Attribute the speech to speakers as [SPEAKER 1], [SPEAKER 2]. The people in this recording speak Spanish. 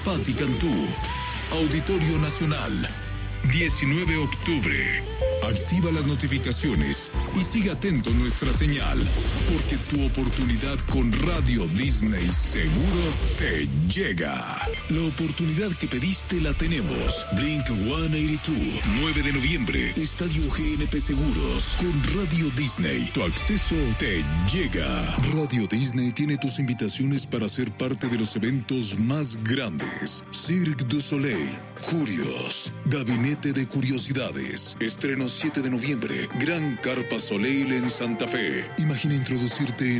[SPEAKER 1] Patti Cantú. Auditorio Nacional. 19 de octubre. Activa las notificaciones y sigue atento a nuestra señal, porque tu oportunidad con Radio Disney seguro te llega. La oportunidad que pediste la tenemos. Blink 182, 9 de noviembre, Estadio GNP Seguros. Con Radio Disney, tu acceso te llega. Radio Disney tiene tus invitaciones para ser parte de los eventos más grandes. Cirque du Soleil, Curios, Gabinete de Curiosidades, estreno 7 de noviembre, Gran Carpa Soleil en Santa Fe. Imagina introducirte en